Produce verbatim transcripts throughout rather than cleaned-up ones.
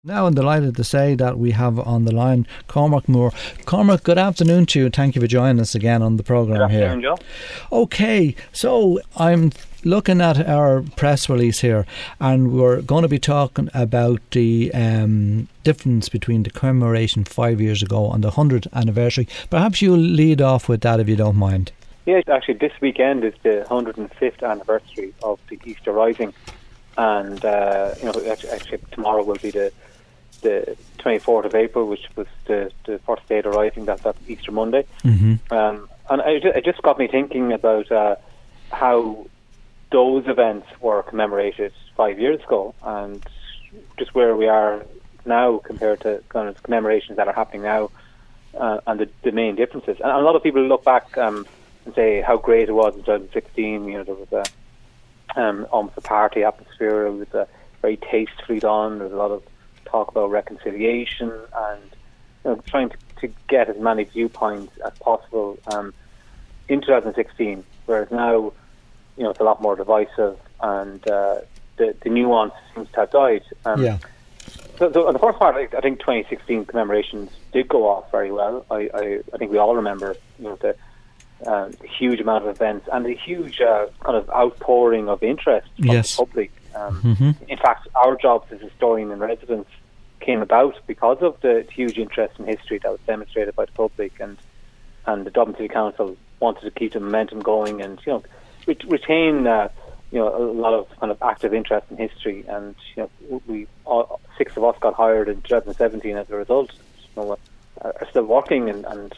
Now I'm delighted to say that we have on the line Cormac Moore. Cormac, good afternoon to you. Thank you for joining us again on the programme here. Good afternoon, Joe. Okay, so I'm looking at our press release here, and we're going to be talking about the um, difference between the commemoration five years ago and the one hundredth anniversary. Perhaps you'll lead off with that if you don't mind. Yeah, actually this weekend is the one hundred fifth anniversary of the Easter Rising, and uh, you know, actually, actually tomorrow will be the the twenty-fourth of April, which was the, the first day of the Rising. That's that Easter Monday. Mm-hmm. Um, and it, it just got me thinking about uh, how those events were commemorated five years ago, and just where we are now compared to kind of commemorations that are happening now, uh, and the, the main differences. And a lot of people look back um, and say how great it was in twenty sixteen. You know, there was a, um, almost a party atmosphere. It was uh, very tastefully done. There was a lot of talk about reconciliation and, you know, trying to, to get as many viewpoints as possible um, in two thousand sixteen, whereas now, you know, it's a lot more divisive, and uh, the, the nuance seems to have died. Um, yeah. So, so on the first part, I, I think twenty sixteen commemorations did go off very well. I, I, I think we all remember, you know, the um, huge amount of events and the huge uh, kind of outpouring of interest from yes. the public. Um, mm-hmm. In fact, our jobs as historian in residence came about because of the huge interest in history that was demonstrated by the public, and and the Dublin City Council wanted to keep the momentum going, and, you know, re- retain uh, you know, a lot of kind of active interest in history. And, you know, we all, six of us got hired in two thousand seventeen as a result. You know, are still working, and, and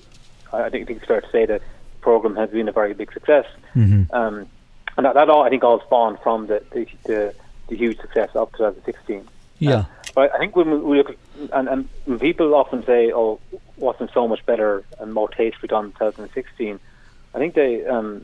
I think it's fair to say that the programme has been a very big success. Mm-hmm. Um, and that, that all I think all spawned from the the, the, the huge success of two thousand sixteen. Yeah. Uh, but I think when we look at, and, and when people often say, "Oh, wasn't so much better and more tastefully done in two thousand sixteen?" I think they, um,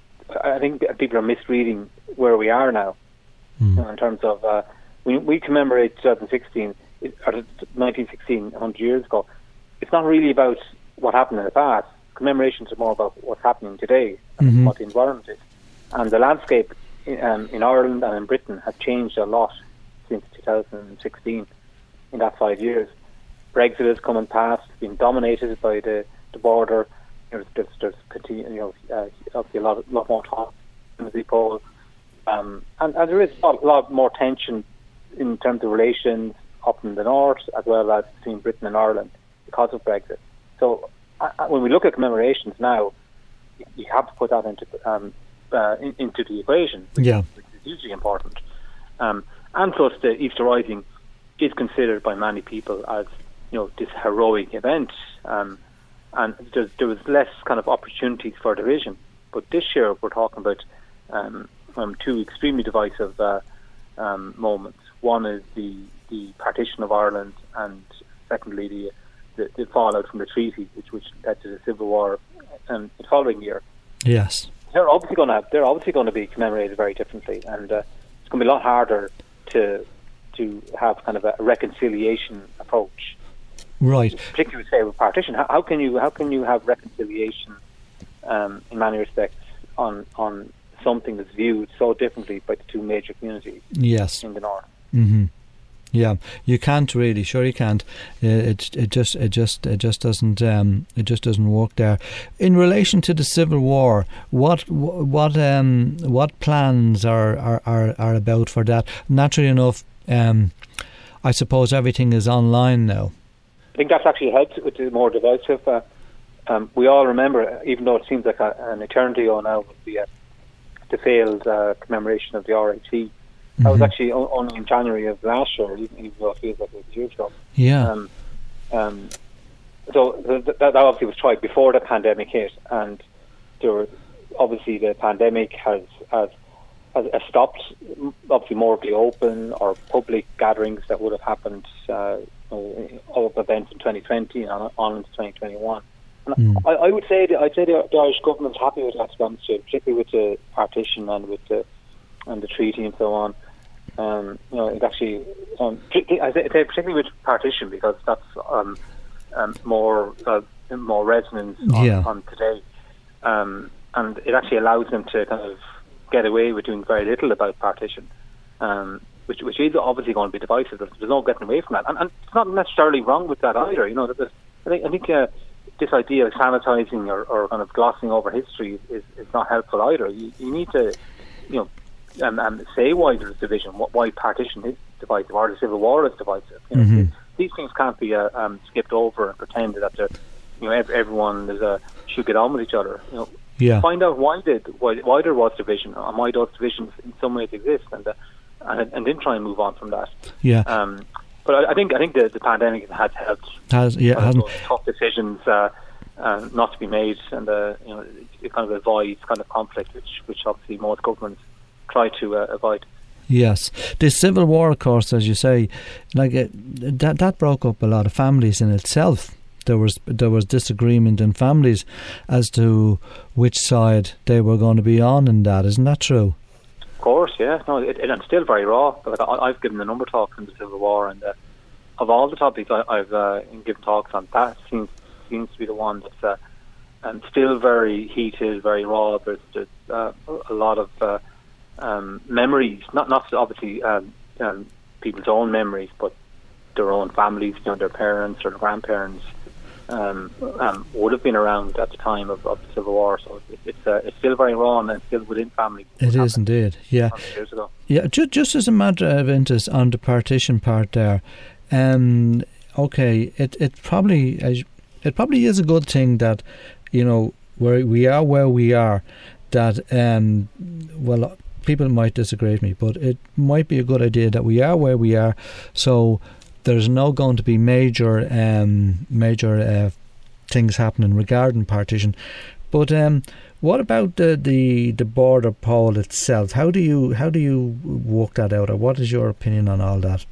I think people are misreading where we are now, mm. you know, in terms of uh, we we commemorate two thousand sixteen or nineteen sixteen, one hundred years ago. It's not really about what happened in the past. Commemorations are more about what's happening today and mm-hmm. what the environment is, and the landscape in, um, in Ireland and in Britain has changed a lot since two thousand sixteen, in that five years. Brexit has come and passed, been dominated by the, the border. There's, there's, there's continue, you know, uh, obviously a lot, of, lot more talk in the poll. Um, and, and there is a lot, a lot more tension in terms of relations up in the north, as well as between Britain and Ireland because of Brexit. So uh, when we look at commemorations now, you have to put that into um, uh, in, into the equation, which, yeah. which is hugely important. Um, And plus, the Easter Rising is considered by many people as, you know, this heroic event, um, and there, there was less kind of opportunities for division. But this year, we're talking about um, um, two extremely divisive uh, um, moments. One is the, the partition of Ireland, and secondly, the, the, the fallout from the treaty, which which led to the civil war um, the following year. Yes, they're obviously going to they're obviously going to be commemorated very differently, and uh, it's going to be a lot harder to to have kind of a reconciliation approach, right? Particularly, say, with partition. How, how can you how can you have reconciliation um, in many respects on on something that's viewed so differently by the two major communities? Yes, in the north. Mm-hmm. Yeah, you can't really. Sure, you can't. It it just it just it just doesn't um, it just doesn't work there. In relation to the Civil War, what what um what plans are are, are, are about for that? Naturally enough, um, I suppose everything is online now. I think that's actually helped with the more divisive. Uh, um, we all remember, even though it seems like a, an eternity ago now, with the uh, the failed uh, commemoration of the R H C. That was actually only in January of last year, even, even though it feels like it was years ago. Yeah. Um, um, so th- th- that obviously was tried before the pandemic hit, and there were, obviously the pandemic has, has has has stopped obviously more of the open or public gatherings that would have happened uh, all of events in twenty twenty and on, on into twenty twenty-one. And mm. I, I would say that I'd say the, the Irish government's happy with that, particularly with the partition and with the and the treaty and so on. Um, you know, it actually, um, I say particularly with partition, because that's um, um, more uh, more resonance on, yeah. on today, um, and it actually allows them to kind of get away with doing very little about partition. Um, which which is obviously going to be divisive. There's, there's no getting away from that, and, and it's not necessarily wrong with that either. You know, that I think I think uh, this idea of sanitising or, or kind of glossing over history is, is not helpful either. You, you need to, you know, um, um, say why there's division, why partition is divisive, or the Civil War is divisive. You know, Mm-hmm. these things can't be uh, um, skipped over and pretended that they're, you know, every, everyone is a should get on with each other. You know, Yeah. find out why did why, why there was division and why those divisions in some ways exist, and uh, and and then try and move on from that. Yeah. Um, but I, I think I think the, the pandemic has helped. Has yeah uh, hasn't. those tough decisions uh, uh, not to be made, and uh, you know, it, it kind of avoids kind of conflict, which which obviously most governments try to uh, avoid. Yes, the Civil War, of course, as you say, like it, that that broke up a lot of families in itself. There was there was disagreement in families as to which side they were going to be on in that. Isn't that true? Of course, yeah. No, it, it, it's still very raw. Like, I, I've given a number of talks on the Civil War, and uh, of all the topics I, I've uh, given talks on, that seems seems to be the one that's uh, um, still very heated, very raw. There's, there's uh, a lot of uh, um, memories, not not obviously um, um, people's own memories, but their own families, you know, their parents or their grandparents. Um, um, would have been around at the time of, of the Civil War, so it, it's uh, it's still very raw and it's still within families. It is indeed, yeah. Years ago. Yeah, ju- just as a matter of interest on the partition part there, um, okay, it it probably it probably is a good thing that, you know, where we are where we are, that um, well, people might disagree with me, but it might be a good idea that we are where we are, so there's no going to be major um, major uh, things happening regarding partition. But um, what about the, the, the border poll itself? How do you how do you work that out, or what is your opinion on all that?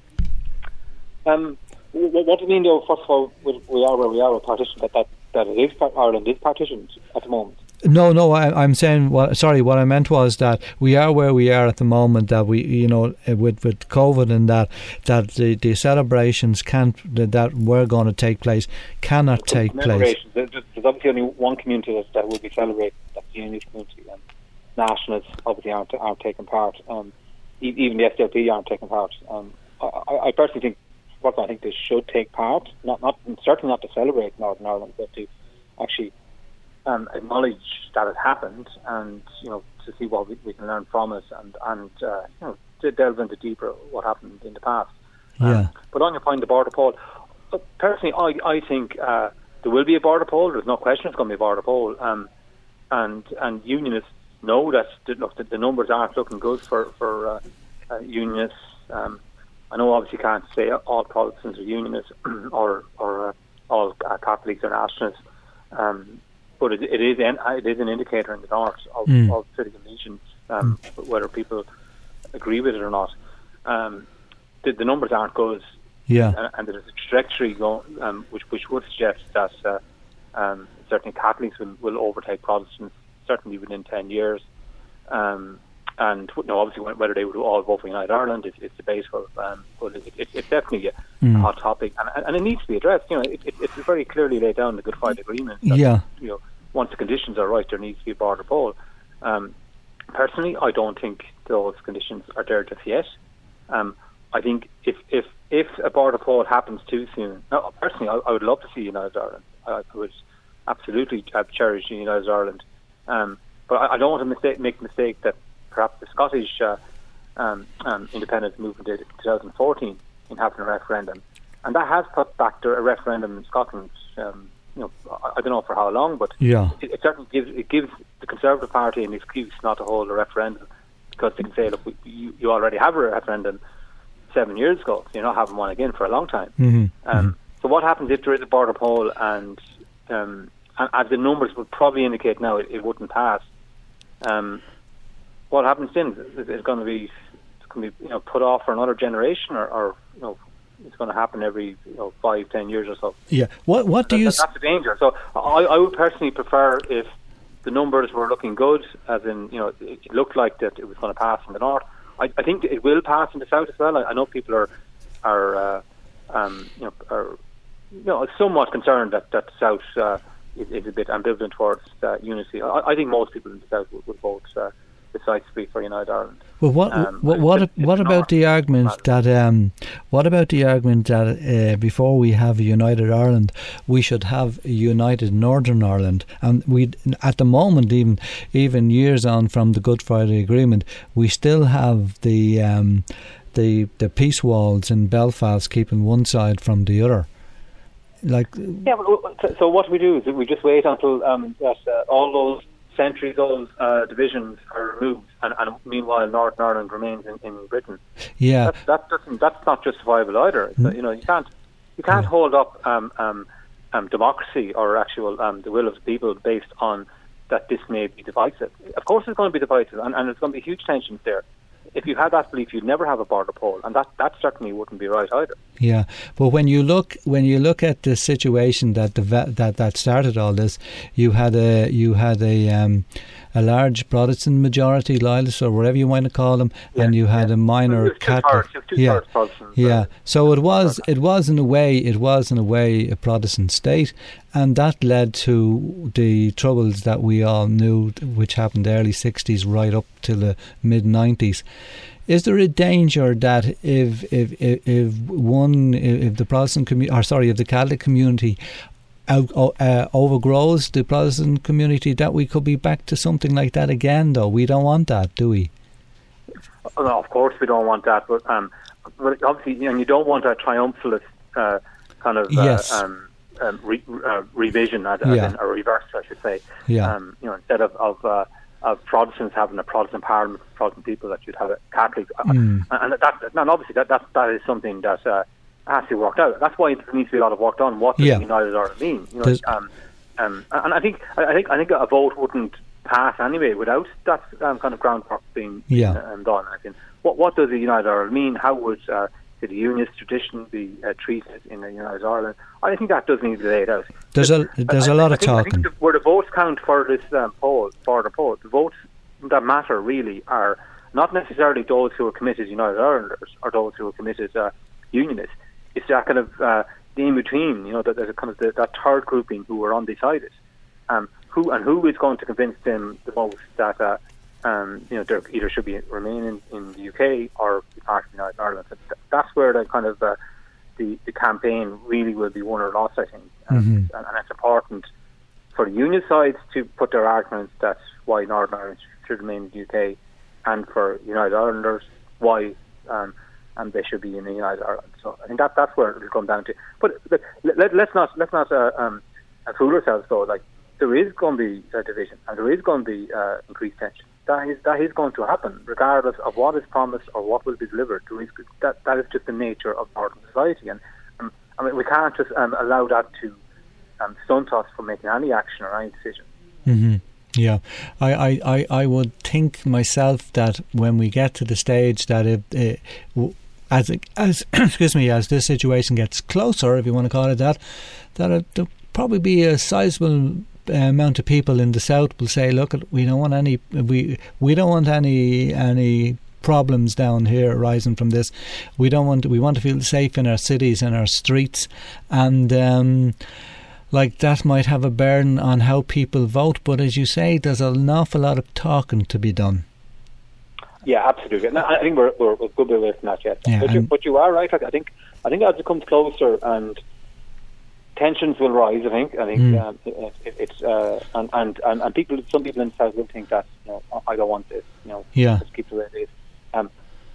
Um, what, what do you mean, though? First of all, we, we are where we are with partition. That that that it is Ireland is partitioned at the moment. No, no, I, I'm saying, well, sorry, what I meant was that we are where we are at the moment, that we, you know, with, with COVID and that, that the, the celebrations can't, that, that were going to take place, cannot take place. There's, there's obviously only one community that, that will be celebrated, that's the Unionist community, and nationalists obviously aren't, aren't taking part. Um, even the S D L P aren't taking part. Um, I, I personally think, what I think they should take part, not, not certainly not to celebrate Northern Ireland, but to actually Um, acknowledge that it happened, and you know, to see what we, we can learn from it, and and uh, you know, to delve into deeper what happened in the past. Yeah. Um, but on your point, the border poll. Uh, personally, I I think uh, there will be a border poll. There's no question it's going to be a border poll. Um, and and unionists know that the, look, the, the numbers aren't looking good for for uh, uh, unionists. Um, I know obviously can't say all Protestants are unionists or or uh, all uh, Catholics are nationalists. Um, But it, it is an, it is an indicator in the north of, mm. of citizen allegiance, um, mm. whether people agree with it or not. Um, the, the numbers aren't good, yeah, and, and there's a trajectory going, um, which which would suggest that uh, um, certainly Catholics will, will overtake Protestants certainly within ten years. Um, and you know, obviously, whether they would all vote for United Ireland is, is debatable, um, but it, it, it's definitely a, mm. a hot topic, and, and it needs to be addressed. You know, it, it, it's very clearly laid down in the Good Friday Agreement. That, yeah, you know, once the conditions are right, there needs to be a border poll. Um, personally, I don't think those conditions are there just yet. Um, I think if, if if a border poll happens too soon, now, personally, I, I would love to see United Ireland. I, I would absolutely uh, cherish United Ireland. Um, but I, I don't want to mistake, make the mistake that perhaps the Scottish uh, um, um, independence movement did in twenty fourteen in having a referendum. And that has put back to a referendum in Scotland. Um, You know, I don't know for how long, but yeah. it, it certainly gives it gives the Conservative Party an excuse not to hold a referendum, because they can say, look, we, you, you already have a referendum seven years ago, so you're not having one again for a long time. Mm-hmm. Um, mm-hmm. So what happens if there is a border poll, and um, as the numbers would probably indicate now, it, it wouldn't pass? Um, what happens then? Is it going to be it's going to be you know put off for another generation, or, or you know? It's going to happen every you know, five, ten years or so. Yeah. What What do that, you? That, that's a danger. So I, I would personally prefer if the numbers were looking good, as in you know it, it looked like that it was going to pass in the north. I, I think it will pass in the south as well. I, I know people are are uh, um, you know are you know somewhat concerned that that the south uh, is, is a bit ambivalent towards uh, unity. I, I think most people in the south would, would vote uh, decisively for United Ireland. Well, what um, what what, it's, it's what about the argument matter. that um, what about the argument that uh, before we have a united Ireland, we should have a united Northern Ireland, and we at the moment, even even years on from the Good Friday Agreement, we still have the um, the the peace walls in Belfast keeping one side from the other. Like, yeah. So, so what we do is we just wait until um, that uh, all those centuries-old uh, divisions are removed, and, and meanwhile Northern Ireland remains in, in Britain. Yeah, that, that doesn't. That's not justifiable either. Mm. So, you know, you can't you can't yeah. hold up um, um, um, democracy or actual um, the will of the people based on that this may be divisive. Of course, it's going to be divisive, and, and there's going to be huge tensions there. If you had that belief, you'd never have a border poll, and that, that certainly wouldn't be right either. Yeah, but when you look when you look at the situation that the that that started all this, you had a you had a um, a large Protestant majority, loyalists or whatever you want to call them, yeah, and you had yeah. a minor Catholic. Yeah, yeah. So it was it was in a way it was in a way a Protestant state, and that led to the troubles that we all knew, which happened early sixties right up to the mid nineties. Is there a danger that if if if, if one if the Protestant community, or sorry, if the Catholic community out, uh, overgrows the Protestant community, that we could be back to something like that again? Though we don't want that, do we? No, of course we don't want that. But um, but obviously, and you don't want a triumphalist uh, kind of uh, yes. um, um, re, uh, revision, as, yeah. as in, or reverse, I should say. Yeah. Um, you know, instead of of uh, of Protestants having a Protestant parliament for Protestant people, that you'd have a Catholic, mm. and that, and obviously that that that is something that uh, has to be worked out. That's why there needs to be a lot of work done. What does yeah. United Ireland mean? You know, um, um, and I think I think I think a vote wouldn't pass anyway without that um, kind of groundwork being yeah. um, done. I think what what does the United Ireland mean? How would uh, the unionist tradition be uh, treated in the United Ireland? I think that does need to be laid out. There's a there's I, a lot I of think, talking. I think the, where the votes count for this um, poll, for the poll, the votes that matter really are not necessarily those who are committed United Irelanders or those who are committed uh, unionists. It's that kind of uh, the in between. You know, that there's a kind of the, that third grouping who are undecided. Um, who and who is going to convince them the most that uh, um, you know they either should be remain in, in the U K or be part of United Ireland. So th- that's where the kind of uh, the the campaign really will be won or lost, I think, um, mm-hmm. and, and it's important for the union sides to put their arguments that why Northern Ireland should remain in the U K, and for United Irelanders why um, and they should be in the United Ireland. So I think that that's where it'll come down to. But let, let, let's not let's not uh, um, fool ourselves though. Like there is going to be a division and there is going to be uh, increased tension. That is that is going to happen regardless of what is promised or what will be delivered. There is, that that is just the nature of modern society, and um, I mean we can't just um, allow that to um, stunt us from making any action or any decision. Mm-hmm. Yeah, I, I, I, I would think myself that when we get to the stage that it, it as as excuse me as this situation gets closer, if you want to call it that, that it, there'll probably be a sizable uh, amount of people in the south will say, look, we don't want any we we don't want any any problems down here arising from this. We don't want we want to feel safe in our cities and our streets, and um, like that might have a bearing on how people vote. But as you say, there's an awful lot of talking to be done. Yeah, absolutely. And I think we're we're a good bit away from that yet. Yeah, but, you, but you are right. Like, I think I think as it comes closer and tensions will rise. I think I think mm. um, it, it, it's uh, and, and and and people. Some people in the south will think that you know I don't want this. You know, yeah. just keep the way it is. Um,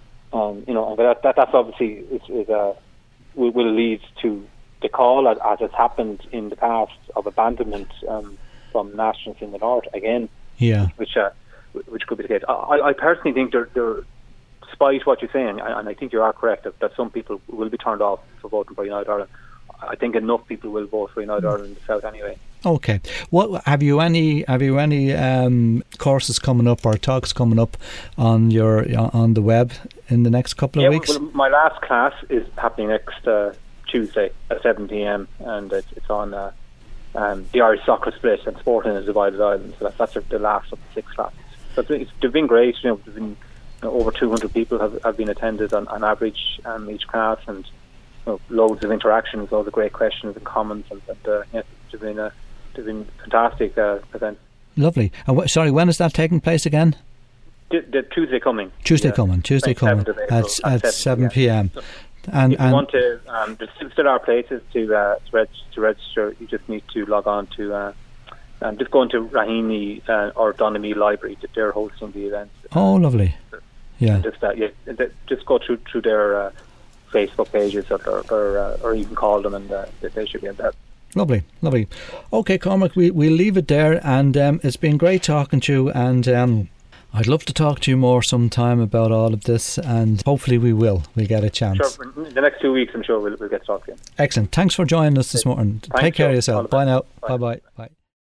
um, you know, but that, that that's obviously is, is uh, will, will lead to the call, as, as has happened in the past, of abandonment um, from nationalists in the north again. Yeah, which uh, which could be the case. I, I personally think there, there, despite what you're saying, and I think you are correct that, that some people will be turned off for voting for United Ireland. I think enough people will vote for United Ireland in the south anyway. Okay. What have you any have you any um, courses coming up or talks coming up on your on the web in the next couple of yeah, weeks? Well, my last class is happening next uh, Tuesday at seven p.m. and it's, it's on uh, um, the Irish soccer split and sporting in a divided island. So that's, that's the last of the six classes. So it's, it's, they've been great. You know, there've been you know, over two hundred people have, have been attended on, on average um, each class, and you know, loads of interactions, loads of great questions and comments, and, and uh, yeah, it's been a it's been fantastic uh, event. Lovely. Uh, wh- sorry, when is that taking place again? the, the Tuesday coming. Tuesday yeah. coming. Tuesday coming at at seven p.m. So and if you and want to, um, there still are places to uh, to, reg- to register. You just need to log on to. Uh, um, just go into Raheny uh, or Donemee Library. That they're hosting the event. Oh, lovely. Yeah. And just that, yeah. Just go through through their uh, Facebook pages, or or, uh, or you can call them, and uh, they should be in there. Lovely, lovely. Okay, Cormac, we we'll leave it there, and um, it's been great talking to you, and um, I'd love to talk to you more sometime about all of this, and hopefully we will. We'll get a chance. Sure. In the next two weeks, I'm sure we'll, we'll get to talk to you. Excellent. Thanks for joining us this morning. Thanks, Take care Joe. of yourself. Bye now. Bye bye. Bye.